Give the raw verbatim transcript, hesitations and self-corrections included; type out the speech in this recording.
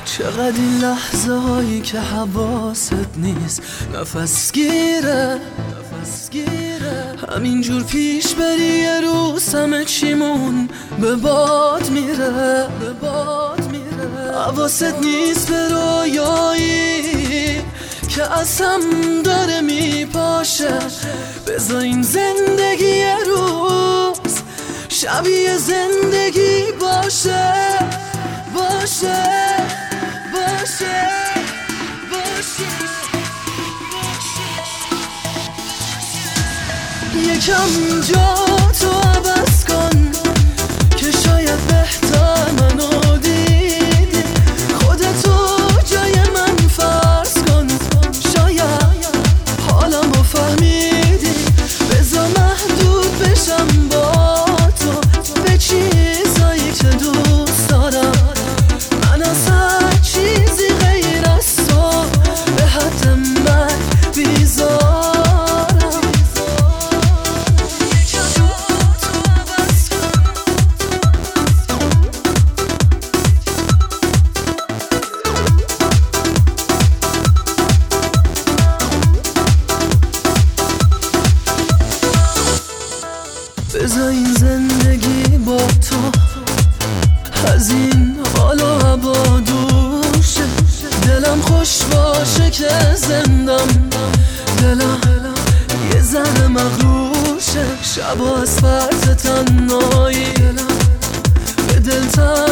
چقدر این لحظه هایی که حواست نیست نفس گیره نفس گیره همینجور پیش بری یه روز همه چیمون به باد میره به باد میره حواست نیست به رویایی که از هم داره میپاشه بذار این زندگی یه روز شبیه زندگی باشه باشه باشه باشه یکم جا تو عوض کن که شاید بهتر منو دیدی خودتو جای من فرض کن شاید حالمو فهمیدی بذار محدود بشم با تو به چیزایی که دوست دارم من از هر چیزی غیر از تو به حد من بیزارم بذار این زندگی با تو از این حال و هوا دور شه دلم خوش باشه که زندم دلم یه ذره مغرور شه شب از فرط تنهایی به دل